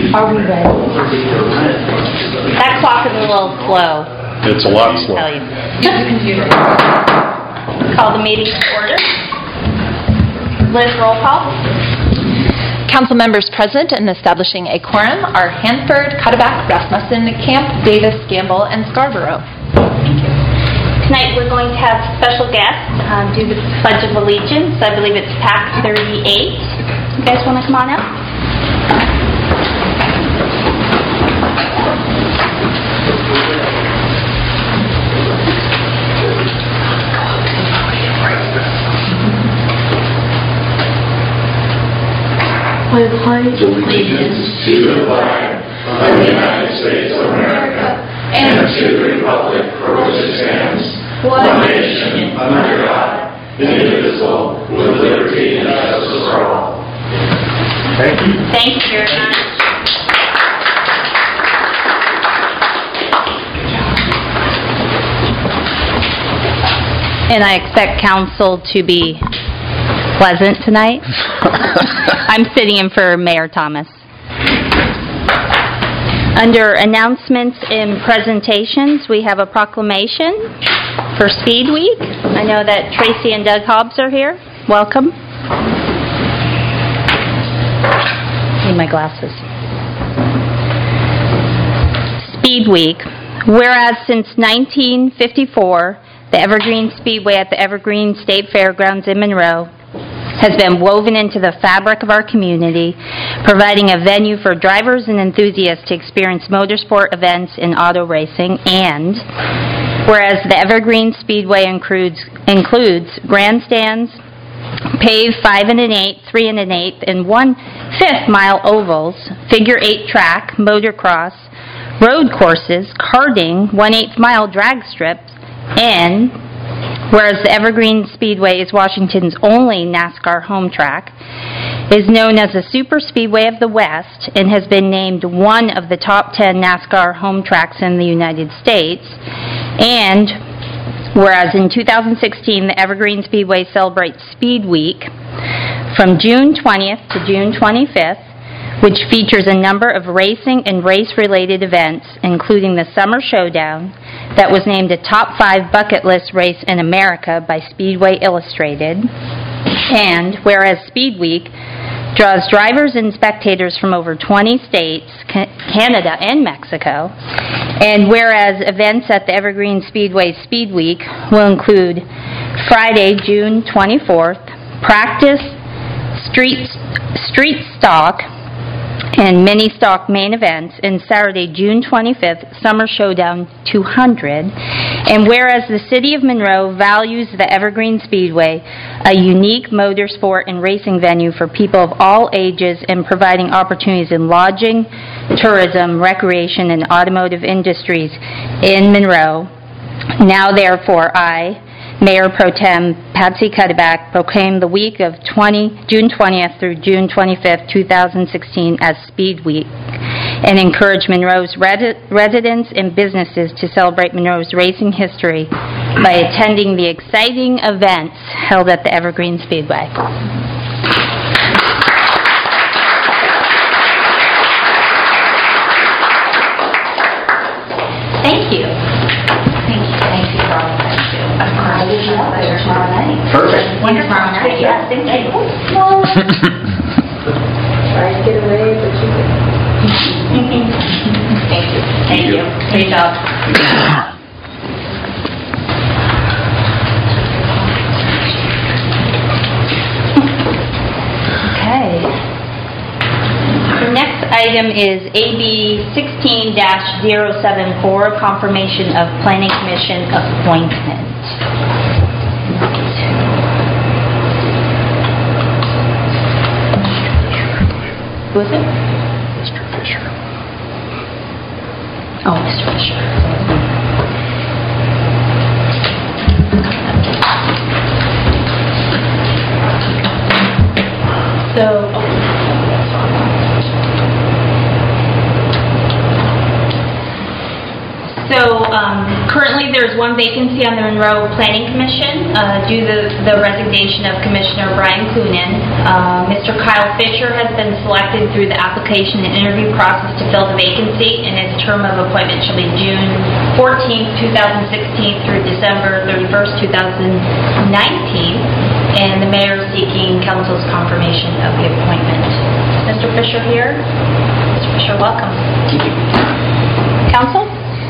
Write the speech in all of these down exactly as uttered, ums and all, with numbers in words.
Are we ready? That clock is a little slow. It's a lot slow. Tell you. Call the meeting to order. Liz, roll call. Council members present and establishing a quorum are Hanford, Cuddeback, Rasmussen, Camp, Davis, Gamble, and Scarborough. Thank you. Tonight we're going to have special guests um, do the Pledge of Allegiance. I believe it's PAC thirty-eight. You guys want to come on up? I pledge allegiance to the flag of the United States of America and to the republic for which it stands, one nation, under God, indivisible, with liberty and justice for all. Thank you. Thank you very much. And I expect council to be pleasant tonight. I'm sitting in for Mayor Thomas. Under announcements and presentations, we have a proclamation for Speed Week. I know that Tracy and Doug Hobbs are here. Welcome. Need my glasses. Speed Week. Whereas since nineteen fifty-four, the Evergreen Speedway at the Evergreen State Fairgrounds in Monroe has been woven into the fabric of our community, providing a venue for drivers and enthusiasts to experience motorsport events in auto racing. And whereas the Evergreen Speedway includes, includes grandstands, paved five and an eighth, three and an eighth, and one-fifth mile ovals, figure eight track, motocross, road courses, karting, one-eighth mile drag strips, and whereas the Evergreen Speedway is Washington's only NASCAR home track, is known as the Super Speedway of the West, and has been named one of the top ten NASCAR home tracks in the United States. And whereas in two thousand sixteen, the Evergreen Speedway celebrates Speed Week from June twentieth to June twenty-fifth, which features a number of racing and race-related events, including the Summer Showdown, that was named a top five bucket list race in America by Speedway Illustrated. And whereas Speed Week draws drivers and spectators from over twenty states, Canada, and Mexico, and whereas events at the Evergreen Speedway Speed Week will include Friday, June twenty-fourth, practice, street, street stock, and mini stock main events, and Saturday, June twenty-fifth, Summer Showdown two hundred. And whereas the City of Monroe values the Evergreen Speedway, a unique motorsport and racing venue for people of all ages and providing opportunities in lodging, tourism, recreation, and automotive industries in Monroe, now therefore I, Mayor Pro Tem Patsy Cuddeback, proclaimed the week of June twentieth through June twenty-fifth, two thousand sixteen as Speed Week, and encourage Monroe's res- residents and businesses to celebrate Monroe's racing history by attending the exciting events held at the Evergreen Speedway. Thank you. Thank you. Thank you for all of that, too. Of course. Tomorrow night. Perfect. Wonder tomorrow night, yes. Thank you. Try to get away, but you can. Thank you. Thank you. Great job. Okay. The next item is A B sixteen dash zero seven four, confirmation of Planning Commission appointment. Who is it? Mister Fisher. Oh, Mister Fisher. So, so Um, Currently, there's one vacancy on the Monroe Planning Commission uh, due to the resignation of Commissioner Brian Coonan. Uh, Mister Kyle Fisher has been selected through the application and interview process to fill the vacancy, and his term of appointment shall be June fourteenth, two thousand sixteen through December thirty-first, two thousand nineteen, and the mayor is seeking council's confirmation of the appointment. Is Mister Fisher here? Mister Fisher, welcome. Thank you. Council?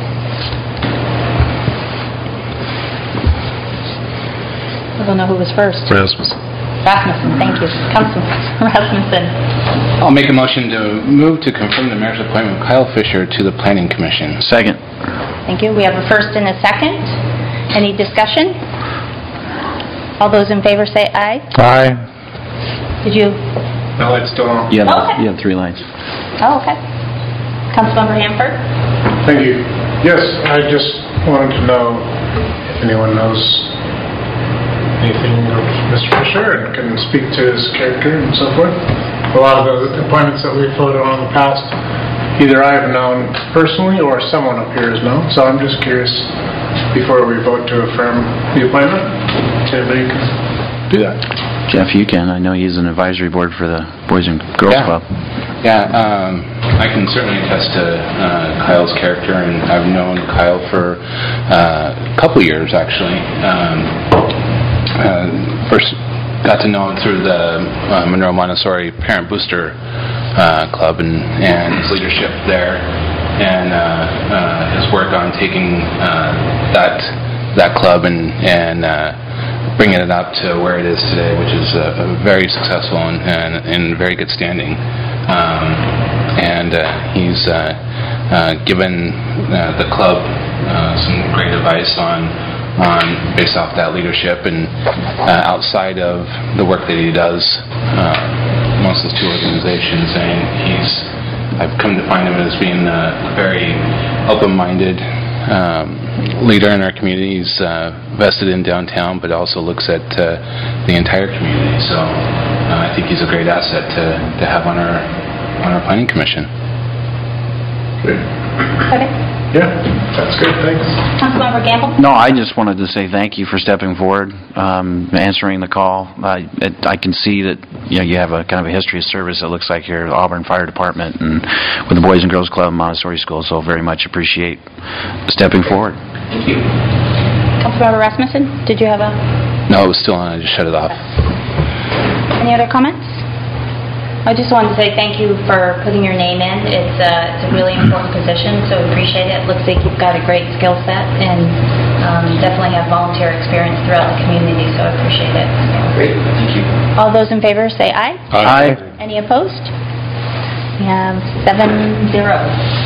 I don't know who was first. Rasmussen. Rasmussen, thank you. Councilman Rasmussen. I'll make a motion to move to confirm the mayor's appointment of Kyle Fisher to the Planning Commission. Second. Thank you. We have a first and a second. Any discussion? All those in favor say aye. Aye. Did you? No, it's still on. You have, Okay. you have three lines. Oh, okay. Councilmember Hanford? Thank you. Yes, I just wanted to know if anyone knows anything of Mister Fisher and can speak to his character and so forth. A lot of the appointments that we've voted on in the past, either I have known personally or someone up here has known. So I'm just curious, before we vote to affirm the appointment, if anybody can do that. Jeff, you can. I know he's an advisory board for the Boys and Girls Yeah. Club. Yeah, um, I can certainly attest to uh, Kyle's character, and I've known Kyle for uh, a couple years, actually. Um, uh, first got to know him through the uh, Monroe Montessori Parent Booster uh, Club and, and his leadership there, and uh, uh, his work on taking uh, that that club and, and uh, bringing it up to where it is today, which is uh, very successful and, and in very good standing. Um, and uh, he's uh, uh, given uh, the club uh, some great advice on, on based off that leadership, and uh, outside of the work that he does uh, amongst those two organizations. And he's, I've come to find him as being a very open-minded um, leader in our community. He's uh, vested in downtown, but also looks at uh, the entire community. So uh, I think he's a great asset to, to have on our on our planning commission. Okay. Yeah, that's good. Thanks. Councilmember Gamble? No, I just wanted to say thank you for stepping forward, um, answering the call. I, it, I can see that you know you have a kind of a history of service. It looks like here at the Auburn Fire Department and with the Boys and Girls Club and Montessori School. So very much appreciate stepping forward. Thank you. Councilmember Rasmussen, did you have a... No, it was still on. I just shut it off. Any other comments? I just wanted to say thank you for putting your name in. It's, uh, it's a really important position, so appreciate it. It looks like you've got a great skill set and um, definitely have volunteer experience throughout the community, so I appreciate it. Great. Thank you. All those in favor say aye. Aye. Any opposed? We have seven zero.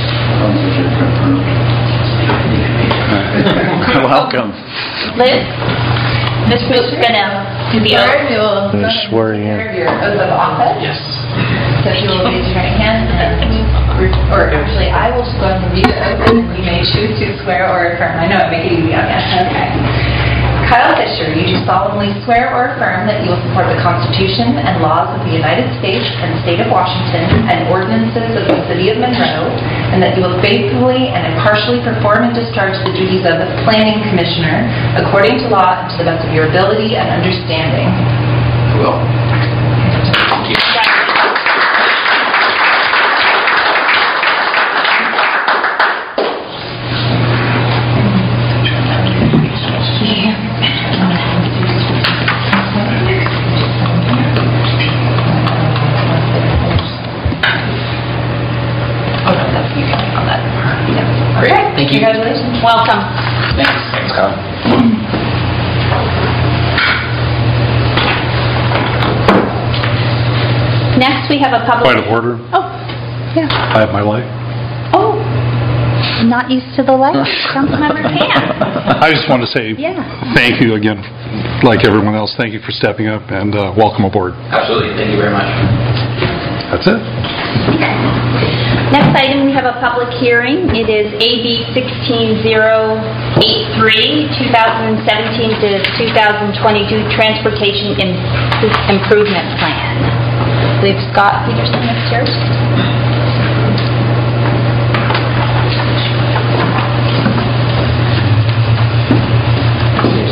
Welcome. Liz? Miz Fisher's going to do the oath. You will Swear in. your oath of office. Yes. So if you will raise your right hand, and, or actually, I will just go ahead and read the oath, and you may choose to swear or affirm. I know it make it easy on you. Okay. Kyle Fisher, you do solemnly swear or affirm that you will support the Constitution and laws of the United States and the state of Washington and ordinances of the city of Monroe, and that you will faithfully and impartially perform and discharge the duties of planning commissioner according to law and to the best of your ability and understanding. Well. Thank you. Great. Thank you. Congratulations. Welcome. Thanks. Thanks, Kyle. Next, we have a public... Point of order. Oh, yeah. I have my light. Oh, not used to the light. Councilmember Camp. I just want to say Yeah. thank you again, like everyone else. Thank you for stepping up and uh, welcome aboard. Absolutely. Thank you very much. That's it. Next item, we have a public hearing. It is A B sixteen oh eighty-three, twenty seventeen to twenty twenty-two Transportation Im- Improvement Plan. We have Scott Peterson upstairs.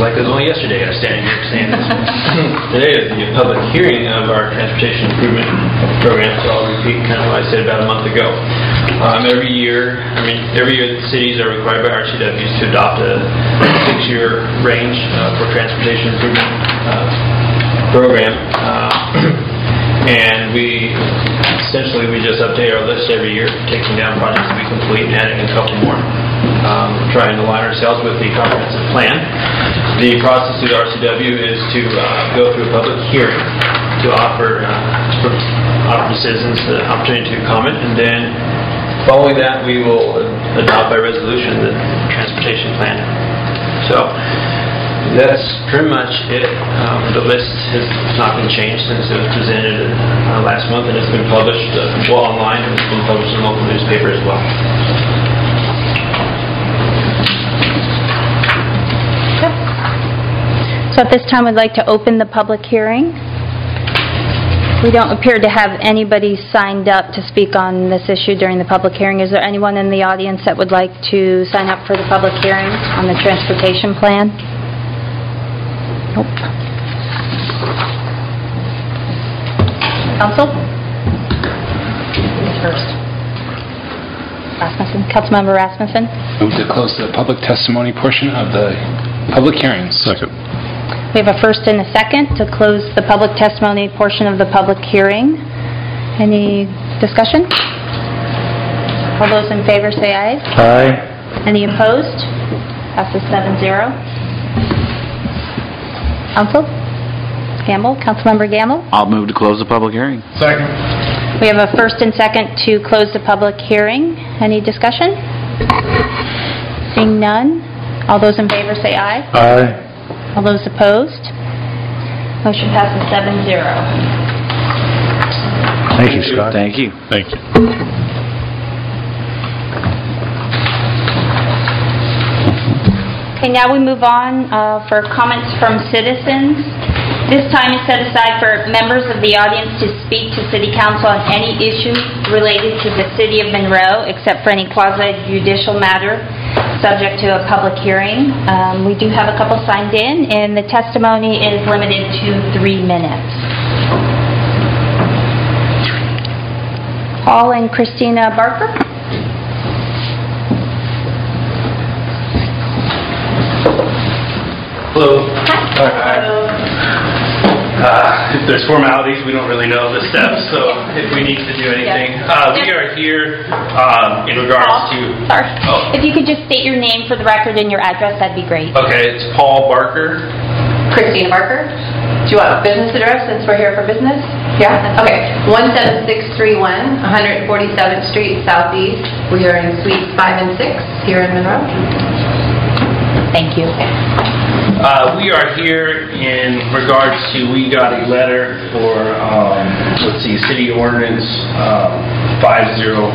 like it was only yesterday I was standing here saying this. Today is the public hearing of our transportation improvement program, so I'll repeat kind of what I said about a month ago. Um, every year, I mean, every year the cities are required by R C Ws to adopt a six-year range uh, for transportation improvement uh, program. Uh, and we, essentially, we just update our list every year, taking down projects to be complete and adding a couple more. Um, trying to align ourselves with the comprehensive plan. The process through the R C W is to uh, go through a public hearing to offer uh, offer citizens the opportunity to comment, and then following that we will adopt by resolution the transportation plan. So that's pretty much it. Um, the list has not been changed since it was presented uh, last month, and it's been published uh, well online, and it's been published in a local newspaper as well. So at this time, we'd like to open the public hearing. We don't appear to have anybody signed up to speak on this issue during the public hearing. Is there anyone in the audience that would like to sign up for the public hearing on the transportation plan? Nope. Council? Who's first? Rasmussen. Councilmember Rasmussen? Move to close the public testimony portion of the public hearings. Second. We have a first and a second to close the public testimony portion of the public hearing. Any discussion? All those in favor say aye. Aye. Any opposed? Passes seven zero. Council? Gamble? Councilmember Gamble? I'll move to close the public hearing. Second. We have a first and second to close the public hearing. Any discussion? Seeing none. All those in favor say aye. Aye. All those opposed? Motion passes seven zero. Thank you, Scott. Thank you. Thank you. Okay, now we move on uh, for comments from citizens. This time is set aside for members of the audience to speak to City Council on any issue related to the City of Monroe, except for any quasi-judicial matter subject to a public hearing. Um, we do have a couple signed in, and the testimony is limited to three minutes. Paul and Christina Barker. Hello. Hi. Uh, if there's formalities, we don't really know the steps, so if we need to do anything. Uh, we are here um, in regards to... Sorry. Oh. If you could just state your name for the record and your address, that'd be great. Okay, it's Paul Barker. Christina Barker. Do you want a business address since we're here for business? Yeah? Okay. one seven six three one, one forty-seventh Street Southeast. We are in Suites five and six here in Monroe. Thank you. Uh, we are here in regards to, we got a letter for, um, let's see, City Ordinance um, five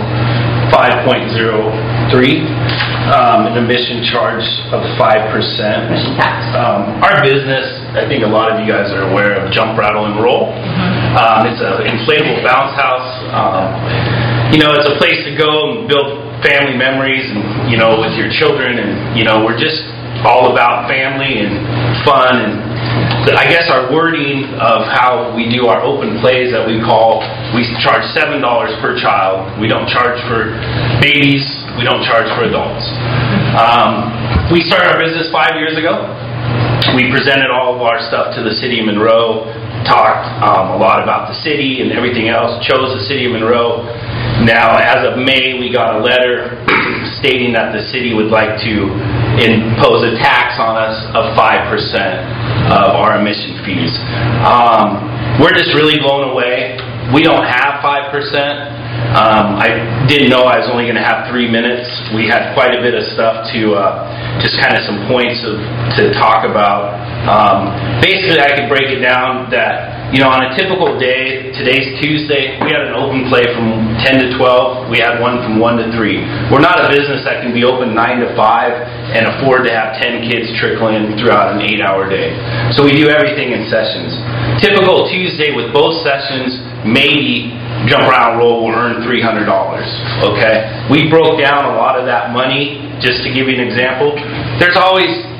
point oh three, um, an emission charge of five percent. Emission tax. Um, our business, I think a lot of you guys are aware of Jump, Rattle, and Roll. Mm-hmm. um, it's an inflatable bounce house. Um, you know, it's a place to go and build family memories, and you know, with your children, and you know, we're just all about family and fun, and I guess our wording of how we do our open plays that we call, we charge seven dollars per child. We don't charge for babies. We don't charge for adults. Um, we started our business five years ago. We presented all of our stuff to the City of Monroe, talked um, a lot about the city and everything else, chose the City of Monroe. Now, as of May, we got a letter stating that the city would like to impose a tax on us of five percent of our emission fees. Um, we're just really blown away. We don't have five percent. Um, I didn't know I was only going to have three minutes. We had quite a bit of stuff to, uh, just kind of some points of, to talk about. Um, basically, I could break it down that, you know, on a typical day, today's Tuesday, we had an open play from ten to twelve. We had one from one to three. We're not a business that can be open nine to five and afford to have ten kids trickle in throughout an eight-hour day. So we do everything in sessions. Typical Tuesday with both sessions, maybe Jump, Around, Roll will earn three hundred dollars, okay? We broke down a lot of that money, just to give you an example. There's always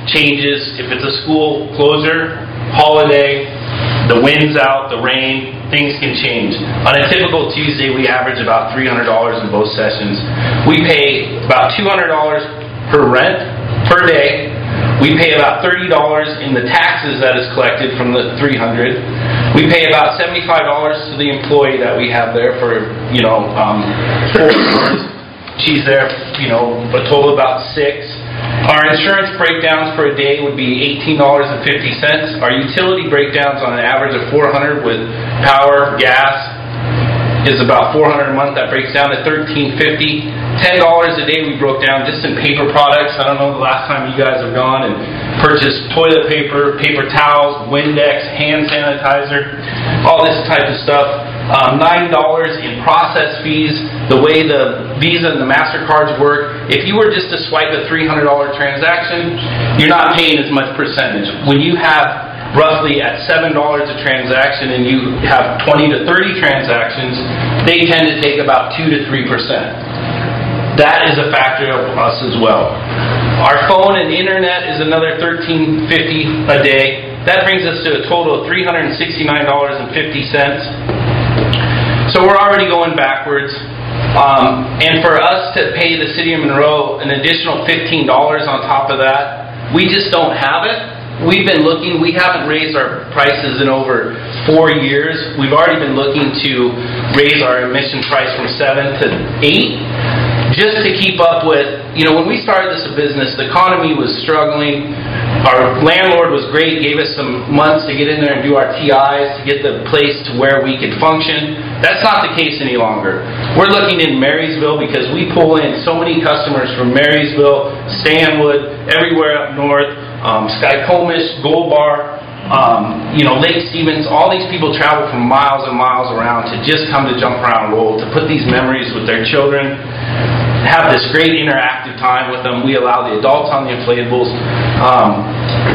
changes. If it's a school closure, holiday, the wind's out, the rain, things can change. On a typical Tuesday, we average about three hundred dollars in both sessions. We pay about two hundred dollars per rent per day. We pay about thirty dollars in the taxes that is collected from the three hundred dollars. We pay about seventy-five dollars to the employee that we have there for, you know, um, four hours. She's there, you know, a total of about six. Our insurance breakdowns for a day would be eighteen dollars and fifty cents. Our utility breakdowns on an average of four hundred dollars with power, gas, is about four hundred dollars a month. That breaks down to thirteen fifty. ten dollars a day we broke down just in paper products. I don't know the last time you guys have gone and purchased toilet paper, paper towels, Windex, hand sanitizer, all this type of stuff. Um, nine dollars in process fees. The way the Visa and the MasterCards work, if you were just to swipe a three hundred dollars transaction, you're not paying as much percentage. When you have roughly at seven dollars a transaction and you have twenty to thirty transactions, they tend to take about two to three percent. That is a factor of us as well. Our phone and internet is another thirteen fifty a day. That brings us to a total of three hundred sixty-nine dollars and fifty cents. So we're already going backwards. Um, and for us to pay the City of Monroe an additional fifteen dollars on top of that, we just don't have it. We've been looking, we haven't raised our prices in over four years. We've already been looking to raise our admission price from seven to eight. Just to keep up with, you know, when we started this business, the economy was struggling. Our landlord was great, gave us some months to get in there and do our T Is, to get the place to where we could function. That's not the case any longer. We're looking in Marysville because we pull in so many customers from Marysville, Stanwood, everywhere up north, um, Skycomish, Gold Bar, um, you know, Lake Stevens. All these people travel from miles and miles around to just come to Jump Around Roll, to put these memories with their children, have this great interactive time with them. We allow the adults on the inflatables. Um,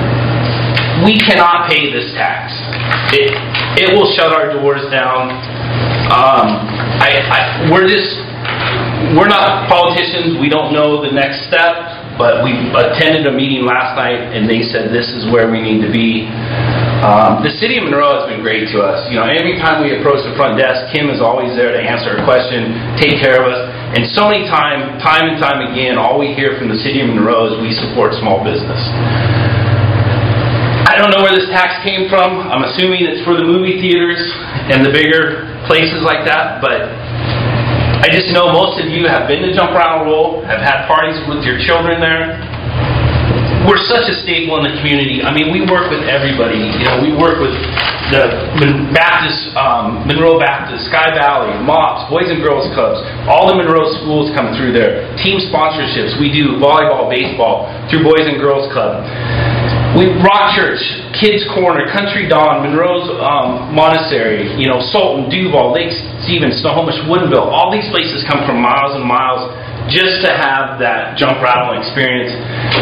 we cannot pay this tax. It it will shut our doors down. Um, I, I we're just we're not politicians. We don't know the next step. But we attended a meeting last night, and they said this is where we need to be. Um, the City of Monroe has been great to us. You know, every time we approach the front desk, Kim is always there to answer a question, take care of us. And so many time, time and time again, all we hear from the City of Monroe is we support small business. I don't know where this tax came from. I'm assuming it's for the movie theaters and the bigger places like that, but I just know most of you have been to Jump Around Roll, have had parties with your children there. We're such a staple in the community. I mean, we work with everybody. You know, we work with the Baptist, um, Monroe Baptist, Sky Valley, MOPS, Boys and Girls Clubs. All the Monroe schools come through there. Team sponsorships. We do volleyball, baseball through Boys and Girls Club. We Rock Church, Kids Corner, Country Dawn, Monroe's um, Monastery, you know, Sultan, Duval, Lake Stevens, Snohomish, Woodinville. All these places come from miles and miles just to have that jump rattle experience.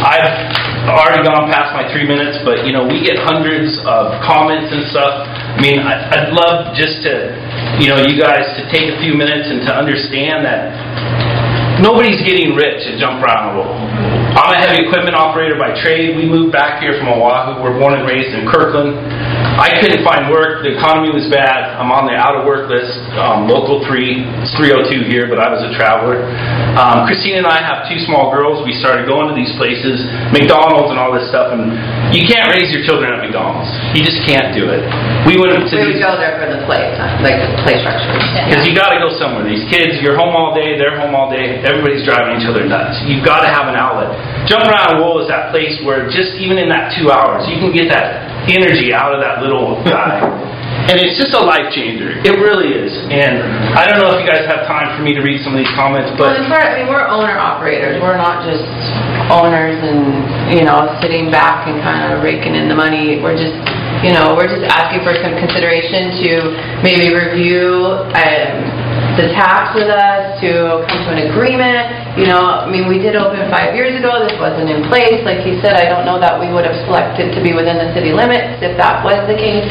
I've already gone past my three minutes, but you know, we get hundreds of comments and stuff. I mean, I'd love just to, you know, you guys to take a few minutes and to understand that nobody's getting rich at Jump Around Roll. I'm a heavy equipment operator by trade. We moved back here from Oahu. We're born and raised in Kirkland. I couldn't find work. The economy was bad. I'm on the out-of-work list, um, local three. It's three oh two here, but I was a traveler. Um, Christine and I have two small girls. We started going to these places, McDonald's and all this stuff, and you can't raise your children at McDonald's. You just can't do it. We went to We these... would go there for the play time, like the play structure. Because you got to go somewhere. These kids, you're home all day, they're home all day, everybody's driving each other nuts. You've got to have an outlet. Jump Around Roll is that place where just even in that two hours, you can get that energy out of that little guy. And it's just a life changer. It really is. And I don't know if you guys have time for me to read some of these comments, Well, but... in part, I mean, we're owner-operators. We're not just owners and, you know, sitting back and kind of raking in the money. We're just, you know, we're just asking for some consideration to maybe review um, the tax with us, to come to an agreement. You know, I mean, we did open five years ago. This wasn't in place. Like he said, I don't know that we would have selected to be within the city limits if that was the case.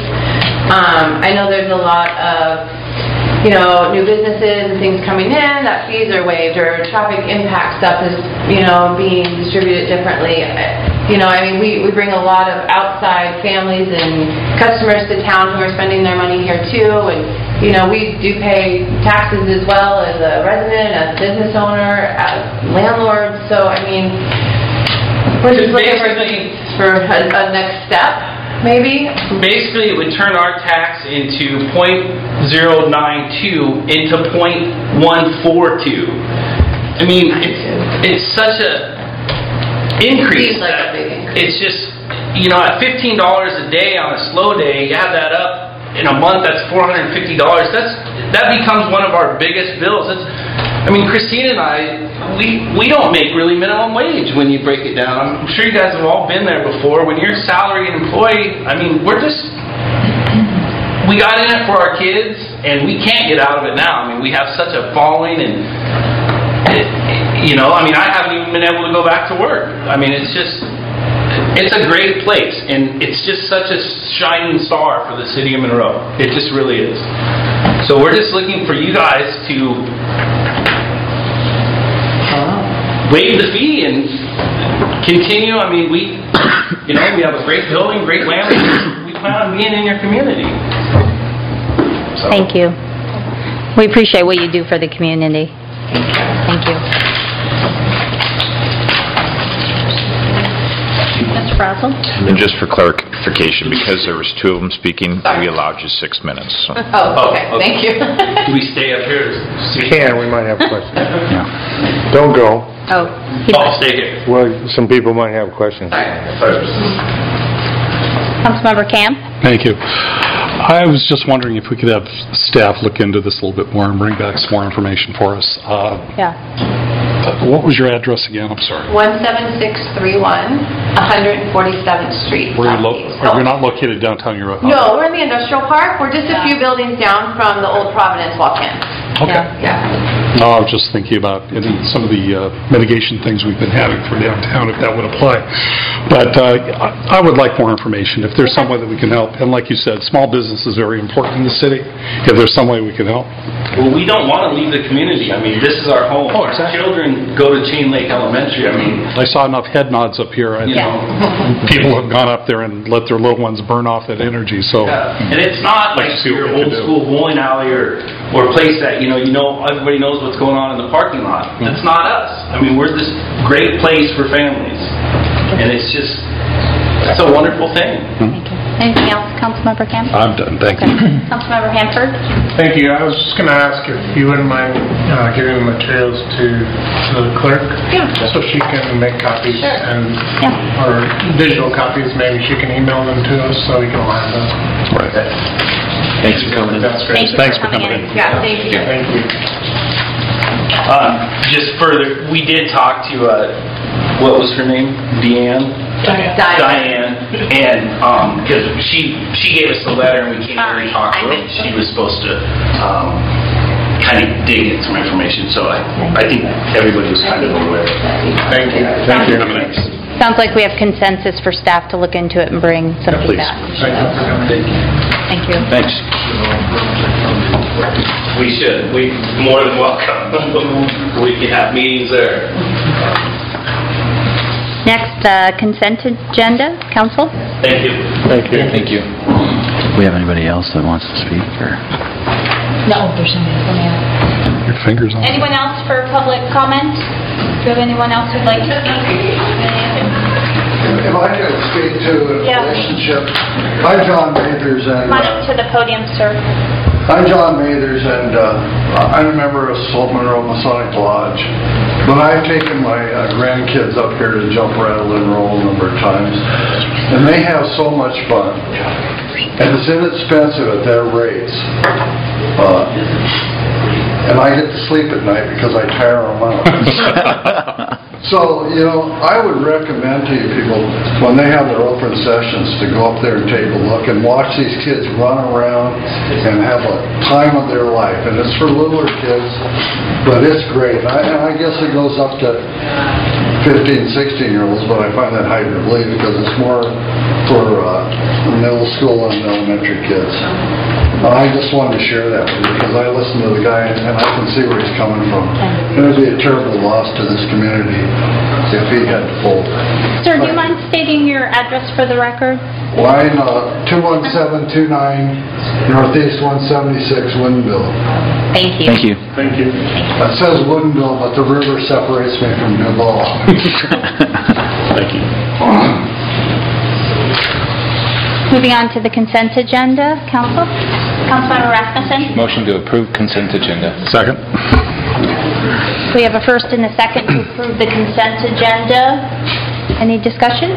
Um, I know there's a lot of, you know, new businesses and things coming in, that fees are waived, or traffic impact stuff is, you know, being distributed differently. you know, I mean, we, we bring a lot of outside families and customers to town who are spending their money here too, and, you know, we do pay taxes as well as a resident, as a business owner, as landlord, so, I mean, we're just looking for, for a, a next step, maybe? Basically, it would turn our tax into point zero nine two into point one four two. I mean, it's, it's such a increase. Seems like that a big increase. It's just, you know, at fifteen dollars a day on a slow day, you add that up, in a month, that's four hundred fifty dollars. That's, that becomes one of our biggest bills. It's, I mean, Christine and I, we, we don't make really minimum wage when you break it down. I'm sure you guys have all been there before. When you're a salaried employee, I mean, we're just, we got in it for our kids, and we can't get out of it now. I mean, we have such a following, and it, you know, I mean, I haven't even been able to go back to work. I mean, it's just, it's a great place, and it's just such a shining star for the city of Monroe. It just really is. So we're just looking for you guys to waive the fee and continue. I mean, we, you know, we have a great building, great land. We plan on being in your community. So. Thank you. We appreciate what you do for the community. Thank you. Mister Frazzle? And just for clarification, because there was two of them speaking, we allowed you six minutes. So. Oh, okay, thank you. Do we stay up here? Can, we might have questions. Yeah. Don't go. Oh, Oh, stay here. Well, some people might have questions. Councilmember Camp? Thank you. I was just wondering if we could have staff look into this a little bit more and bring back some more information for us. Uh, Yeah. What was your address again? I'm sorry. one seven six three one, one forty-seventh Street. Were you lo- Southeast. are you not located downtown? You're No, we're in the industrial park. We're just a few buildings down from the old Providence walk-in. Okay. Yeah. No, I was just thinking about any, some of the uh, mitigation things we've been having for downtown, if that would apply. But uh, I I would like more information, if there's some way that we can help. And like you said, small business is very important in the city. If there's some way we can help. Well, we don't want to leave the community. I mean, this is our home. Oh, exactly. Our children go to Chain Lake Elementary. I mean, I saw enough head nods up here. I you know. People have gone up there and let their little ones burn off that energy, so. Yeah. And it's not Like like to see what your we old can do. school bowling alley or, or a place that, you know, you know, everybody knows what's going on in the parking lot. Mm-hmm. That's not us. I mean, we're this great place for families. And it's just, it's a wonderful thing. Anything else, Councilmember Camp? I'm done, thank Okay. you. Councilmember Hanford? Thank you. I was just going to ask if you wouldn't mind uh, giving the materials to to the clerk? Yeah. So she can make copies Sure. and, Yeah. or digital copies, maybe she can email them to us so we can line them. Right. Thanks for coming in. That's great. Thank you Thanks for for coming coming in. Yeah, thank you. Thank you. Um, just further, we did talk to, uh, what was her name? Deanne? Diane. Diane, and, um, because she, she gave us the letter and we came over and talked to her. She was supposed to, um, kind of dig in some information, so I, I think everybody was kind of aware. Thank you. Thank you. Sounds like we have consensus for staff to look into it and bring something please. back. Thank you for coming. Thank you. Thanks. We should, we, more than welcome. We can have meetings there. Next, uh, consent agenda, council? Thank you. Thank you. Thank you. Do we have anybody else that wants to speak, or? No, there's somebody else. Your fingers on it. Anyone else for public comment? Do you have anyone else who'd like to speak? If I could speak to the Yeah. relationship, I'm John Mathers, and Come on up to the podium, sir. I'm John Mathers, and uh, I'm a member of Slope Monroe Masonic Lodge. But I've taken my uh, grandkids up here to jump, rattle, and roll a number of times, and they have so much fun. And it's inexpensive at their rates. Uh, and I get to sleep at night because I tire them out. So, you know, I would recommend to you people, when they have their open sessions, to go up there and take a look and watch these kids run around and have a time of their life. And it's for littler kids, but it's great. I, I guess it goes up to fifteen, sixteen-year-olds, but I find that hard to believe because it's more for uh, middle school and elementary kids. And I just wanted to share that with you because I listened to the guy and I can see where he's coming from. It would be a terrible loss to this community if he had to fold. Sir, do you mind stating your address for the record? Line uh, two one seven two nine Northeast one seventy-six Woodinville. Thank you. Thank you. Thank you. It says Woodinville, but the river separates me from Duval. Thank you. Moving on to the consent agenda, Council. Councilmember Rasmussen? Motion to approve consent agenda. Second. We have a first and a second to approve the consent agenda. Any discussion?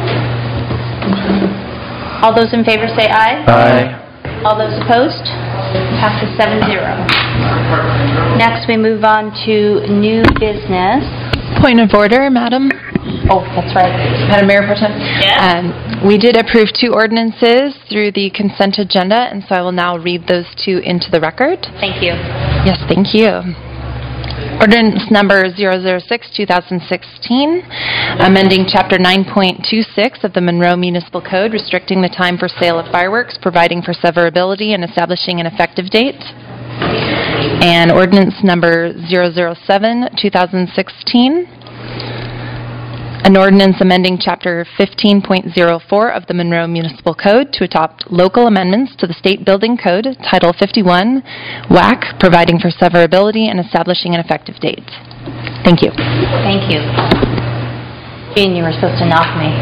All those in favor say aye. Aye. All those opposed? Passes seven zero. Next, we move on to new business. Point of order, Madam. Oh, that's right. Madam Mayor Pro Tem. Yes? Um, we did approve two ordinances through the consent agenda, and so I will now read those two into the record. Thank you. Yes, thank you. Ordinance number zero zero six, two thousand sixteen, amending Chapter nine point two six of the Monroe Municipal Code, restricting the time for sale of fireworks, providing for severability, and establishing an effective date. And ordinance number zero zero seven, two thousand sixteen, an ordinance amending Chapter fifteen point oh four of the Monroe Municipal Code to adopt local amendments to the State Building Code, Title fifty-one, W A C, providing for severability and establishing an effective date. Thank you. Thank you. Gene, you were supposed to knock me.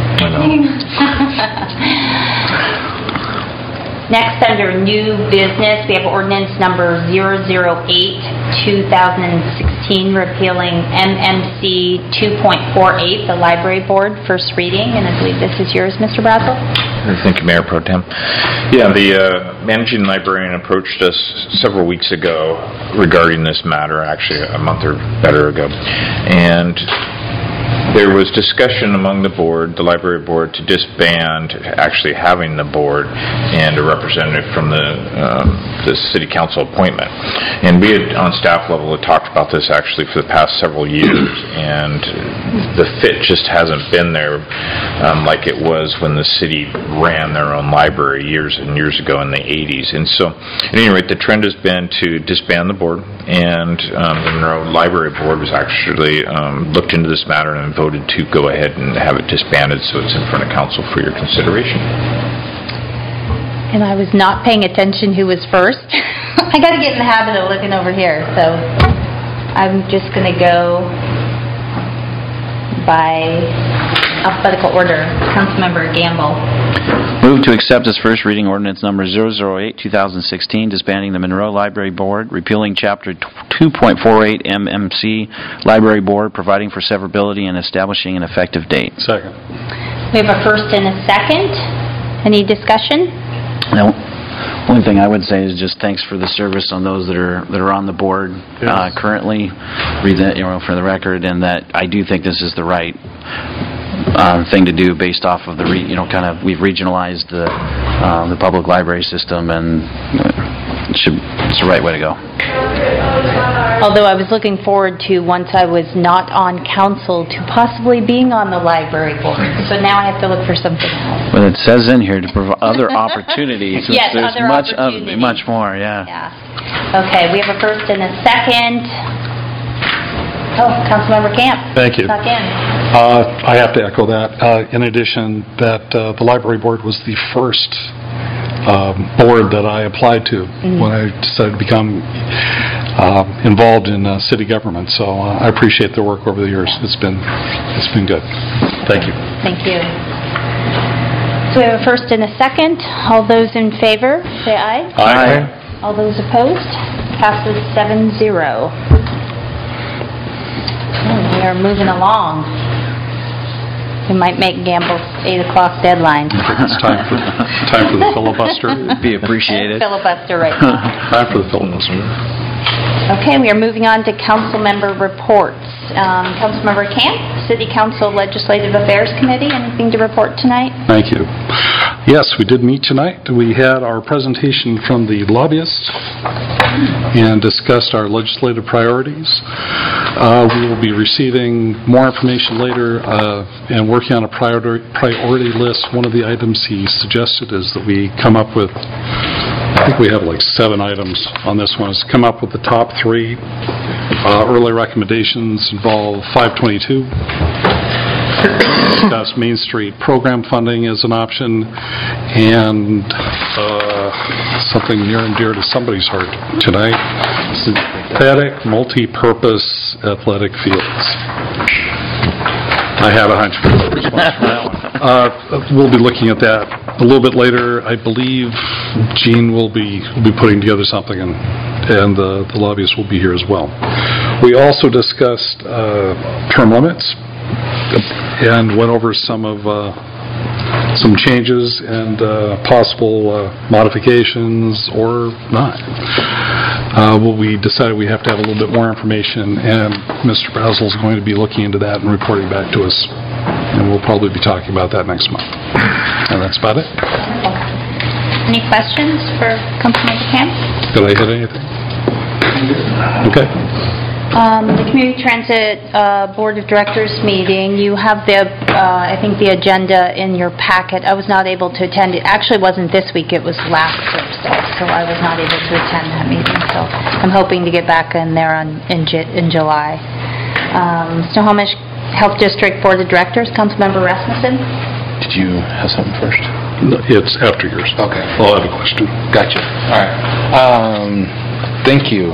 Next, under new business, we have ordinance number zero zero eight, two thousand sixteen, repealing M M C two point four eight, the Library Board, first reading, and I believe this is yours, Mister Brazel. Thank you, Mayor Pro Tem. Yeah, the uh, managing librarian approached us several weeks ago regarding this matter, actually a month or better ago, and there was discussion among the board, the library board, to disband actually having the board and a representative from the um, the city council appointment. And we had, on staff level, had talked about this actually for the past several years, and the fit just hasn't been there um, like it was when the city ran their own library years and years ago in the eighties. And so, at any rate, the trend has been to disband the board, and um, the Monroe Library Board was actually um, looked into this matter and voted to go ahead and have it disbanded, so it's in front of council for your consideration. And I was not paying attention who was first. I got to get in the habit of looking over here, so I'm just going to go by alphabetical order. Councilmember Gamble. Move to accept as first reading ordinance number zero zero eight, two thousand sixteen, disbanding the Monroe Library Board, repealing Chapter two point four eight M M C Library Board, providing for severability and establishing an effective date. Second. We have a first and a second. Any discussion? No. Only thing I would say is just thanks for the service on those that are that are on the board yes. uh, currently. Read that, you know, for the record, and that I do think this is the right Uh, thing to do based off of the, re, you know, kind of, we've regionalized the uh, the public library system, and it should, it's the right way to go. Although I was looking forward to, once I was not on council, to possibly being on the library board. So now I have to look for something else. Well, it says in here to provide other opportunities. Yes, There's other much, opportunities. Uh, much more, yeah. Yeah. Okay, we have a first and a second. Oh, Councilmember Camp. Thank you. Stuck in. Uh, I have to echo that. Uh, in addition, that uh, the library board was the first um, board that I applied to mm-hmm. when I decided to become uh, involved in uh, city government. So uh, I appreciate their work over the years. It's been it's been good. Thank you. Thank you. So we have a first and a second. All those in favor, say aye. Aye. All those opposed, passes seven zero. We are moving along. We might make Gamble's eight o'clock deadline. It's time for time for the filibuster. Be appreciated. Filibuster right now. Time for the filibuster. Okay, we are moving on to council member reports. Um, Councilmember Camp, City Council Legislative Affairs Committee, anything to report tonight? Thank you. Yes, we did meet tonight. We had our presentation from the lobbyists and discussed our legislative priorities. Uh, we will be receiving more information later uh, and working on a priority, priority list. One of the items he suggested is that we come up with, I think we have like seven items on this one, is come up with the top three. Uh, early recommendations involve five twenty-two. Discuss Main Street program funding as an option, and uh, something near and dear to somebody's heart tonight, synthetic multi-purpose athletic fields. I have a hunch for the response for that one. Uh, we'll be looking at that a little bit later. I believe Gene will be will be putting together something, and and the, the lobbyists will be here as well. We also discussed uh, term limits and went over some of uh, some changes and uh, possible uh, modifications or not. Uh, well, we decided we have to have a little bit more information, and Mister Brazel is going to be looking into that and reporting back to us, and we'll probably be talking about that next month. And that's about it. Any questions for Councilmember Camp? Did I hit anything? Okay. Um, the Community Transit uh, Board of Directors meeting, you have the, uh, I think, the agenda in your packet. I was not able to attend. It actually wasn't this week, it was last Thursday, so I was not able to attend that meeting. So I'm hoping to get back in there on, in, J- in July. Um, Snohomish Health District Board of Directors, Councilmember Rasmussen. Did you have something first? No, it's after yours. Okay. I'll have a question. Gotcha. All right. Um, thank you.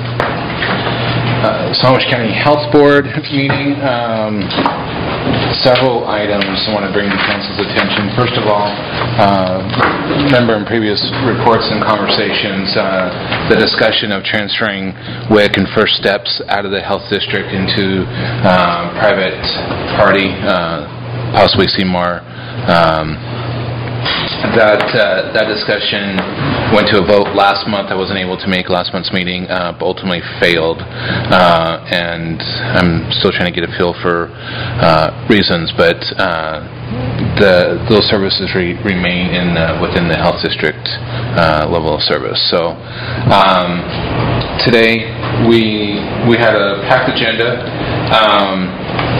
Uh, Snohomish County Health Board meeting. Um, several items I want to bring to council's attention. First of all, uh, remember in previous reports and conversations, uh, the discussion of transferring W I C and First Steps out of the health district into uh, private party, uh, possibly Seymour. Um, That uh, that discussion went to a vote last month. I wasn't able to make last month's meeting, uh, but ultimately failed. Uh, and I'm still trying to get a feel for uh, reasons, but uh, the those services re- remain in uh, within the health district uh, level of service. So um, today we we had a packed agenda. Um,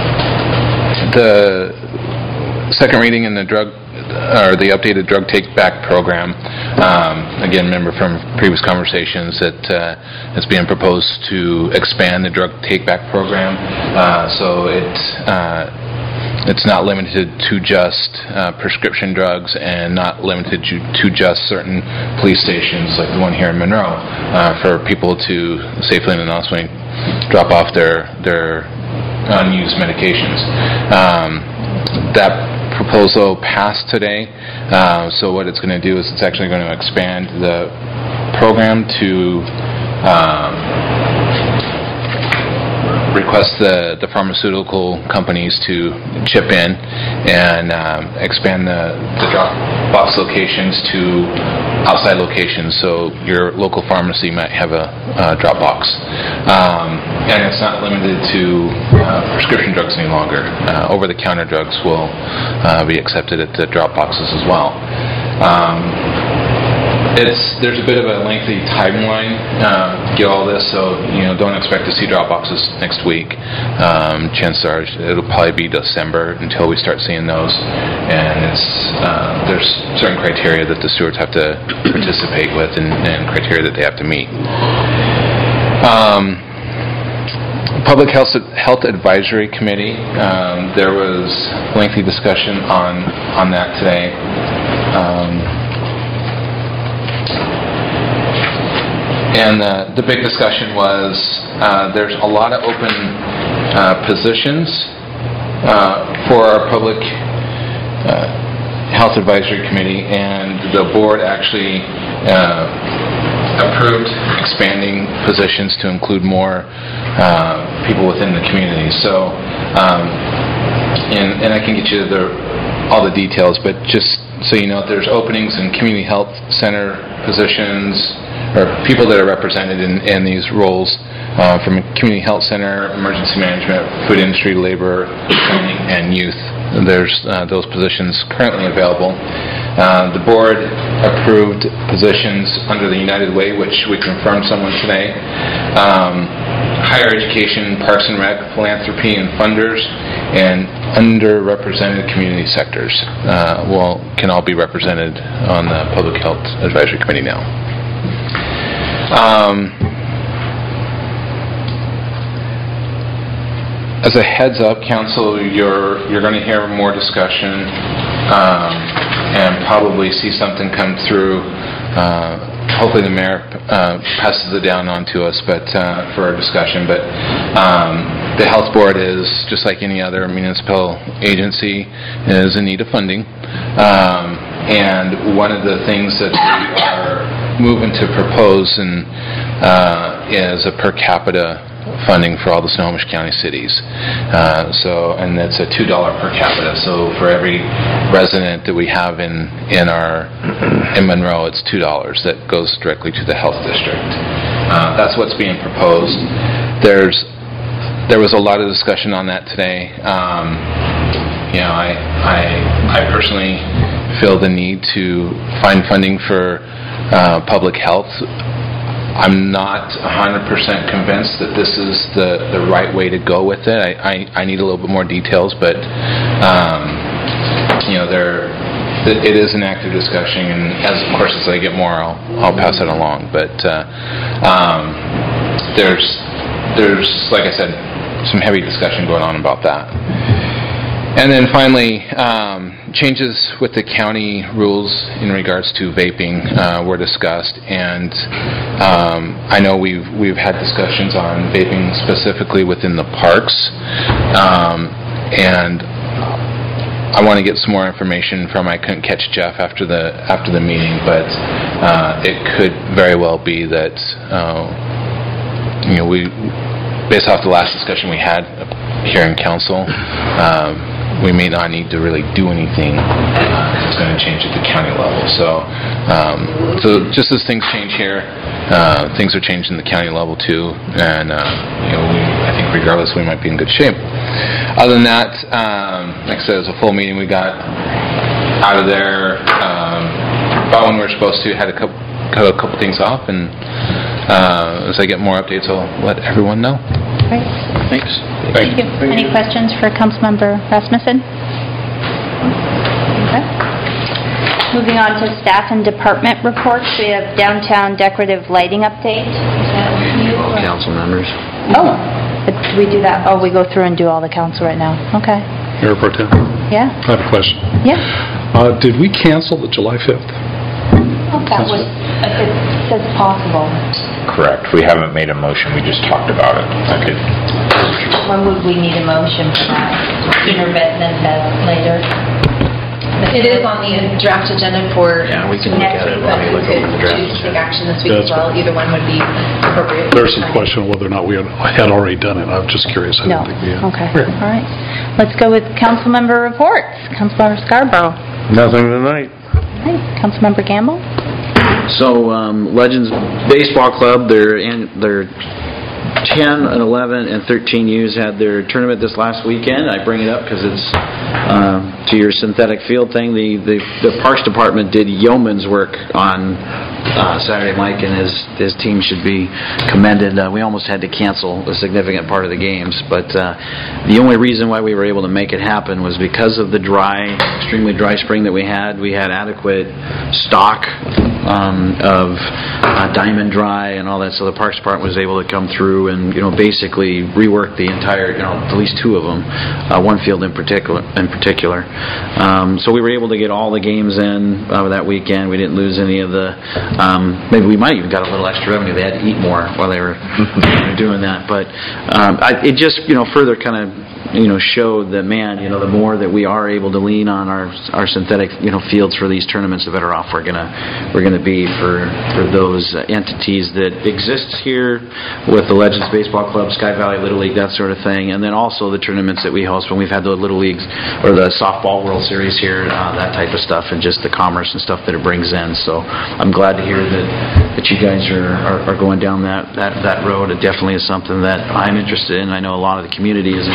the second reading in the drug or the updated drug take-back program. Um, again, remember from previous conversations that uh, it's being proposed to expand the drug take-back program, uh, so it uh, it's not limited to just uh, prescription drugs and not limited to, to just certain police stations like the one here in Monroe uh, for people to safely and anonymously drop off their their unused medications. Um, that proposal passed today, uh, so what it's going to do is it's actually going to expand the program to um, request the, the pharmaceutical companies to chip in and um, expand the, the drop-box locations to outside locations, so your local pharmacy might have a, a drop-box. Um, and it's not limited to uh, prescription drugs any longer. Uh, over-the-counter drugs will uh, be accepted at the drop-boxes as well. Um, It's there's a bit of a lengthy timeline uh, to get all this, so you know don't expect to see drop boxes next week. Um, chances are it'll probably be December until we start seeing those, and it's uh, there's certain criteria that the stewards have to participate with, and, and criteria that they have to meet. Um, Public Health Health Advisory Committee. Um, there was lengthy discussion on on that today. Um, And uh, the big discussion was uh, there's a lot of open uh, positions uh, for our Public uh, Health Advisory Committee, and the board actually uh, approved expanding positions to include more uh, people within the community. So, um, and, and I can get you the, all the details, but just so you know, there's openings in community health center positions, or people that are represented in, in these roles uh, from community health center, emergency management, food industry, labor, planning, and youth. There's uh, those positions currently available. Uh, The board approved positions under the United Way, which we confirmed someone today. Um, Higher education, parks and rec, philanthropy and funders, and underrepresented community sectors uh, will can all be represented on the Public Health Advisory Committee now. Um, as a heads up, Council, you're you're going to hear more discussion um, and probably see something come through. Uh, hopefully the mayor uh, passes it down on to us, but uh, for our discussion. But um, the health board is just like any other municipal agency, is in need of funding, um, and one of the things that we are moving to propose and uh, is a per capita funding for all the Snohomish County cities. Uh, so, and it's a two dollar per capita. So for every resident that we have in in our in Monroe, it's two dollars that goes directly to the health district. Uh, that's what's being proposed. There's there was a lot of discussion on that today. Um, you know, I I I personally feel the need to find funding for uh, public health. I'm not one hundred percent convinced that this is the, the right way to go with it. I, I, I need a little bit more details, but um, you know, there it is an active discussion, and as of course as I get more, I'll I'll pass it along. But uh, um, there's there's like I said, some heavy discussion going on about that. And then finally, um, changes with the county rules in regards to vaping uh, were discussed, and um, I know we've we've had discussions on vaping specifically within the parks, um, and I want to get some more information from. I couldn't catch Jeff after the after the meeting, but uh, it could very well be that uh, you know we, based off the last discussion we had here in council. Um, we may not need to really do anything uh, it's going to change at the county level. So, um, so just as things change here, uh, things are changing at the county level too, and uh, you know, we, I think regardless we might be in good shape. Other than that, um, like I said, it was a full meeting. We got out of there um, about when we were supposed to. Had a couple, cut a couple things off, and uh, as I get more updates, I'll let everyone know. Great. Thanks. Thank you. Any questions for Councilmember Rasmussen? Okay. Moving on to staff and department reports, we have downtown decorative lighting update. Council members. Oh, but do we do that? Oh, we go through and do all the council right now. Okay. Mayor Pro Tem, Yeah? I have a question. Yeah. Uh, did we cancel the July fifth? Oh, that was, it says possible. Correct. We haven't made a motion. We just talked about it. Okay. When would we need a motion for that? Sooner than later? It is on the draft agenda for Yeah, we can look next at it week, when but we we look could over the draft choose to take agenda. action this week as That's well. Either one would be appropriate. There's some question of whether or not we had, had already done it. I'm just curious. I No. didn't think we had. Okay. All right. Let's go with council member reports. Councilmember Scarborough. Nothing tonight. All right. Councilmember Gamble. So, um, Legends Baseball Club, their an- their ten and eleven and thirteen U's had their tournament this last weekend. I bring it up because it's um, to your synthetic field thing. The, the the Parks Department did yeoman's work on uh, Saturday. Mike and his his team should be commended. Uh, we almost had to cancel a significant part of the games, but uh, the only reason why we were able to make it happen was because of the dry, extremely dry spring that we had. We had adequate stock um, of uh, Diamond Dry and all that, so the Parks Department was able to come through and, you know, basically rework the entire, you know, at least two of them, uh, one field in particular. In particular, um, so we were able to get all the games in uh, that weekend. We didn't lose any of the. Um, maybe we might even got a little extra revenue. They had to eat more while they were doing that, but um, I, it just, you know, further kind of, you know, showed that, man, you know, the more that we are able to lean on our our synthetic, you know, fields for these tournaments, the better off we're gonna we're gonna be for for those uh, entities that exist here with the Legends Baseball Club, Sky Valley Little League, that sort of thing, and then also the tournaments that we host when we've had the Little Leagues or the Softball World Series here, uh, that type of stuff, and just the commerce and stuff that it brings in. So I'm glad to hear that that you guys are, are, are going down that, that that road. It definitely is something that I'm interested in. I know a lot of the community is interested in.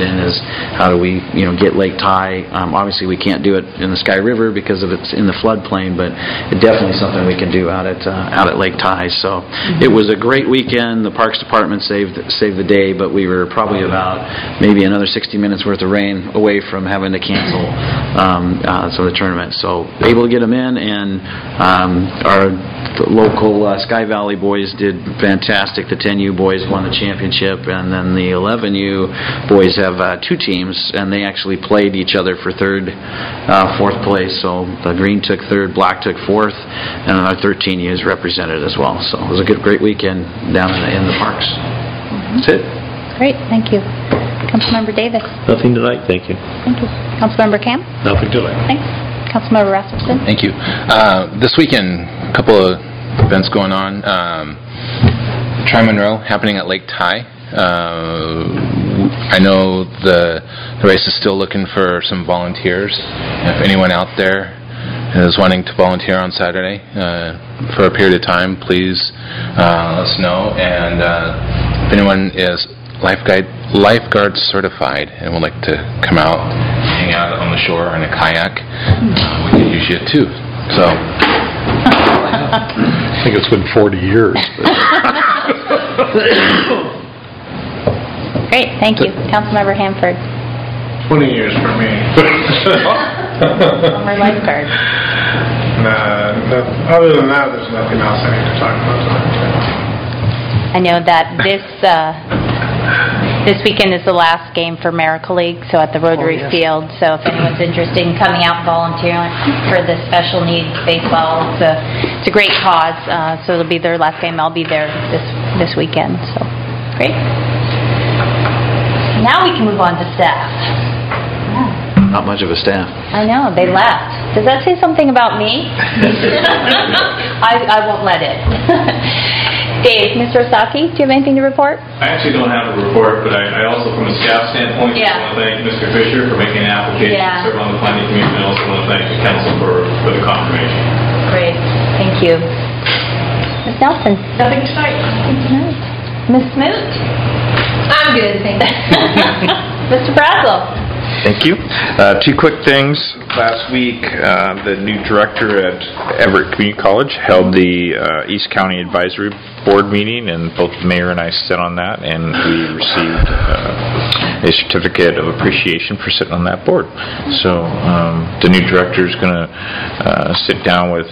question is, how do we, you know, get Lake Ty? Um, obviously, we can't do it in the Sky River because of it's in the floodplain, but it's definitely something we can do out at uh, out at Lake Ty. So it was a great weekend. The Parks Department saved saved the day, but we were probably about maybe another sixty minutes worth of rain away from having to cancel um, uh, some of the tournament. So able to get them in, and um, our local uh, Sky Valley boys did fantastic. The ten U boys won the championship, and then the eleven U boys have uh, two teams, and they actually played each other for third, uh, fourth place. So the green took third, black took fourth, and our thirteen U is represented as well. So it was a good, great weekend down in the, in the parks. That's it. Great, thank you. Councilmember Davis. Nothing tonight, thank you. Thank you. Councilmember Camp. Nothing tonight. Thanks. Councilmember Rasmussen. Thank you. Uh, this weekend, a couple of events going on. Um, Tri-Monroe happening at Lake Ty. Uh, I know the, the race is still looking for some volunteers. If anyone out there is wanting to volunteer on Saturday uh, for a period of time, please uh, let us know. And uh, if anyone is lifeguard lifeguard certified and would like to come out, hang out on the shore in a kayak, uh, we can use you too. So, I think it's been forty years. Great, thank you. Councilmember Hanford. twenty years for me. Former lifeguard. Nah, no, other than that, there's nothing else I need to talk about tonight. I know that this uh, this weekend is the last game for Miracle League, so at the Rotary Oh, yes. Field. So if anyone's interested in coming out and volunteering for the special needs baseball, it's a it's a great cause. Uh, so it'll be their last game. I'll be there this this weekend. So great. Now we can move on to staff. Not much of a staff. I know, they left. Does that say something about me? I, I won't let it. Dave, Mister Osaki, do you have anything to report? I actually don't have a report, but I, I also, from a staff standpoint, Yeah. I want to thank Mister Fisher for making an application Yeah. to serve on the planning commission, and also want to thank the council for, for the confirmation. Great, thank you. Miz Nelson? Nothing tonight. Miz Smoot? I'm good, thank you. Mister Brazel? Thank you. Uh, two quick things. Last week, uh, the new director at Everett Community College held the uh, East County Advisory Board meeting, and both the mayor and I sat on that, and we received uh, a certificate of appreciation for sitting on that board. So um, the new director is going to uh, sit down with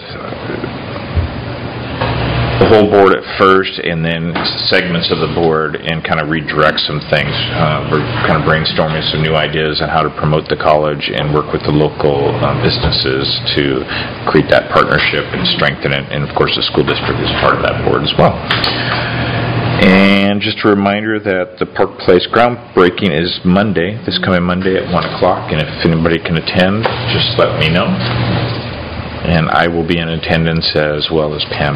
the whole board at first, and then segments of the board, and kind of redirect some things. Uh, we're kind of brainstorming some new ideas on how to promote the college and work with the local uh, businesses to create that partnership and strengthen it. And of course, the school district is part of that board as well. And just a reminder that the Park Place groundbreaking is Monday, this coming Monday at one o'clock. And if anybody can attend, just let me know. And I will be in attendance as well as Pam.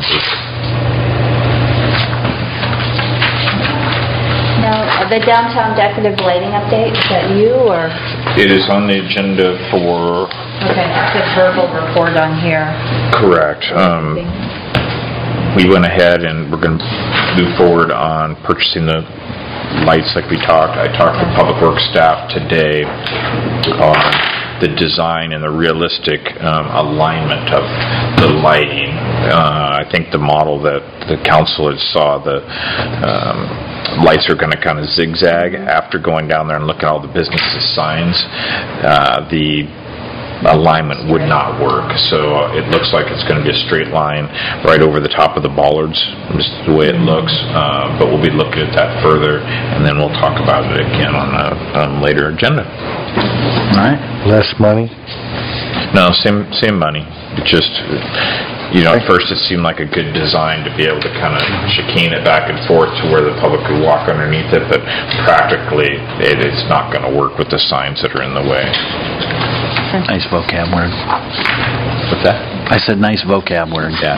Now, the downtown decorative lighting update, is that you or? It is on the agenda for... Okay, it's a verbal report on here. Correct. Um, we went ahead and we're going to move forward on purchasing the lights like we talked. I talked with Public Works staff today on the design and the realistic um, alignment of the lighting. Uh, I think the model that the council had saw, the um, lights are going to kind of zigzag after going down there and looking at all the businesses' signs. Uh, the alignment would not work, so it looks like it's going to be a straight line right over the top of the bollards, just the way it looks. Uh, but we'll be looking at that further, and then we'll talk about it again on a um, later agenda. All right. Less money? No, same same money. It just, you know, at first it seemed like a good design to be able to kind of chicane it back and forth to where the public could walk underneath it, but practically it, it's not going to work with the signs that are in the way. Nice vocab word. What's that? I said nice vocab word. Yeah.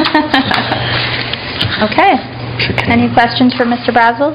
Okay. Any questions for Mister Brazel?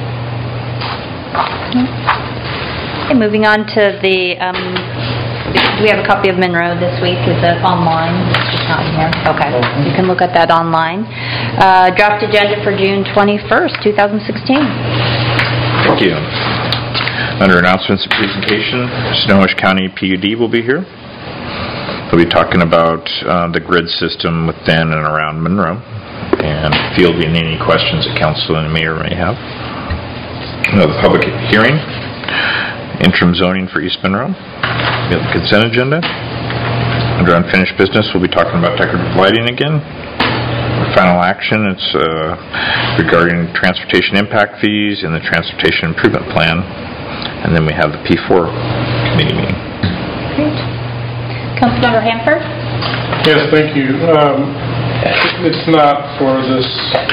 Okay, moving on to the, um, we have a copy of Monroe this week. Is it online? It's just not here. Okay. You can look at that online. Uh, draft agenda for June twenty-first, two thousand sixteen. Thank you. Under announcements and presentation, Snohomish County P U D will be here. They'll be talking about uh, the grid system within and around Monroe and fielding any questions that council and the mayor may have. Another public hearing, interim zoning for East Monroe. We have the consent agenda. Under unfinished business, we'll be talking about decorative lighting again. Our final action, it's uh, regarding transportation impact fees and the transportation improvement plan. And then we have the P four committee meeting. Great. Councilmember Hanford? Yes, thank you. Um, it's not for this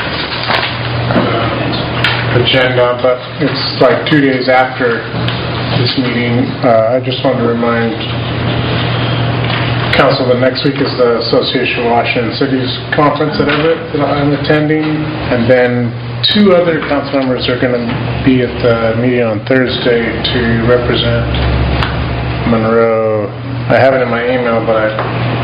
uh, agenda, but it's like two days after this meeting. Uh, I just wanted to remind Council that next week is the Association of Washington Cities Conference at Everett that I'm attending, and then two other council members are going to be at the meeting on Thursday to represent Monroe. I have it in my email, but I,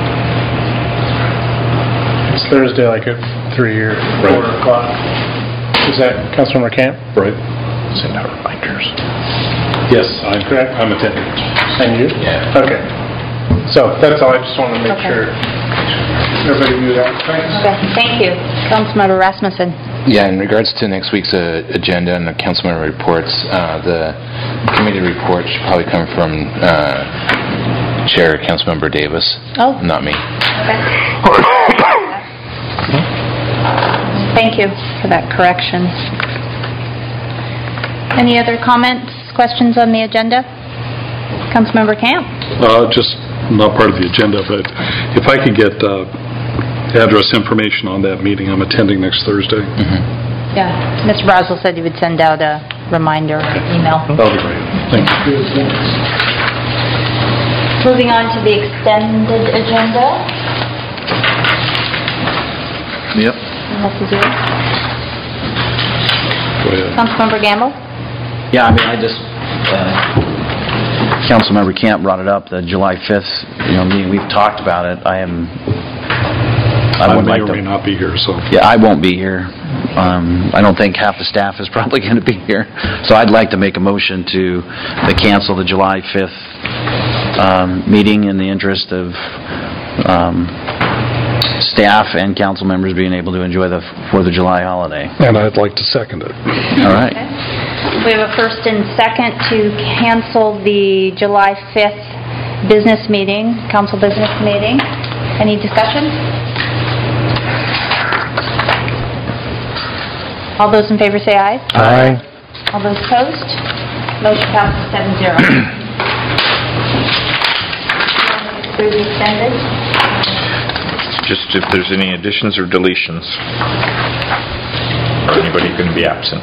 it's Thursday like at three or four right. o'clock. Is that Councilmember Camp? Right. Send out reminders. Yes, I'm correct. I'm attending. And you? Yeah. Okay. So that's all. I just want to make okay. sure everybody knew that. Thanks. Okay, thank you. Councilmember Rasmussen. Yeah, in regards to next week's uh, agenda and the councilmember reports, uh, the committee report should probably come from uh, Chair Councilmember Davis. Oh. Not me. Okay. Thank you for that correction. Any other comments, questions on the agenda? Councilmember Camp? Uh, just not part of the agenda, but if I could get uh, address information on that meeting, I'm attending next Thursday. Mm-hmm. Yeah. Mister Brazel said he would send out a reminder email. That'll be great. Thank you. Moving on to the extended agenda. Yep. This is yours. Go ahead. Councilmember Gamble? Yeah, I mean, I just, uh, Councilmember Camp brought it up, the July fifth, you know, meeting. We've talked about it. I am, I I would may like or to, may not be here, so. yeah, I won't be here. Um, I don't think half the staff is probably going to be here. So I'd like to make a motion to, to cancel the July fifth um, meeting in the interest of um, staff and council members being able to enjoy the fourth of July holiday. And I'd like to second it. All right. Okay. We have a first and second to cancel the July fifth business meeting, council business meeting. Any discussion? All those in favor say aye. Aye. All those opposed? Motion passes seven zero. Through the extended? Just if there's any additions or deletions, or anybody going to be absent.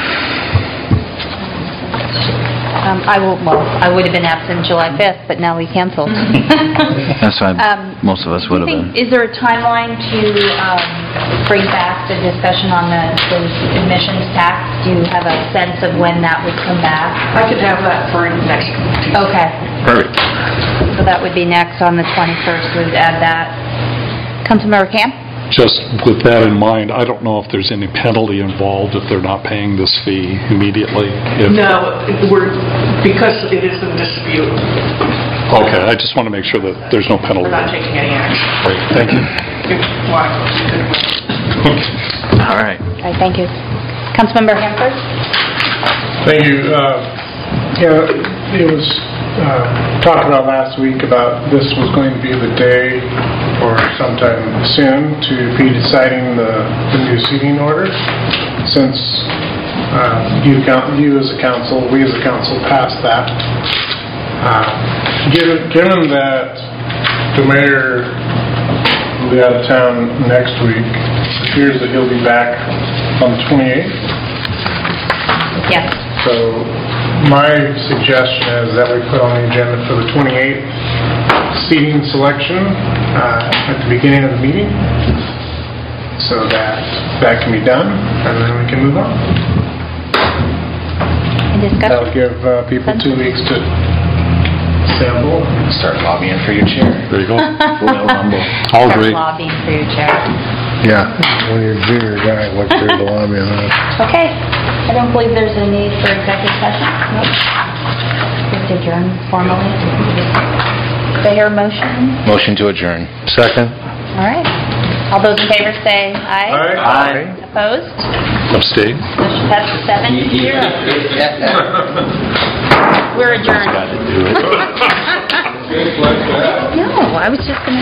Um, I will, well, I would have been absent July fifth, but now we canceled. That's why Um, most of us would have Do you been. think- Is there a timeline to um, bring back the discussion on the those admissions tax? Do you have a sense of when that would come back? I could have that for next. Okay, Perfect. so that would be next on the twenty-first, we'd add that. Councilmember Camp? Just with that in mind, I don't know if there's any penalty involved if they're not paying this fee immediately. If- No, we're, because it is in dispute, Okay, I just want to make sure that there's no penalty. we're not taking any action. Great, thank you. Good. Why? All right. All right, thank you. Councilmember Hanford? Thank you. Uh, yeah, it was uh, talked about last week about this was going to be the day or sometime soon to be deciding the, the new seating order. Since uh, you, you as a council, we as a council passed that. Uh, given, given that the mayor will be out of town next week, it appears that he'll be back on the twenty-eighth. Yes. So my suggestion is that we put on the agenda for the twenty-eighth seating selection uh, at the beginning of the meeting, so that that can be done, and then we can move on. Any discussion? That'll give uh, people two weeks to assemble. Start lobbying for your chair. There you go. Start I'll agree. lobbying for your chair. Yeah, when you're a junior guy, what's there to lobby on that? Okay. I don't believe there's a need for executive session. Nope. We have to adjourn formally. Do I hear a motion? Motion to adjourn. Second. All right. All those in favor say aye. Aye. Opposed? Abstain? Motion passes seven to zero. We're adjourned. Got to do it. No, I was just going to...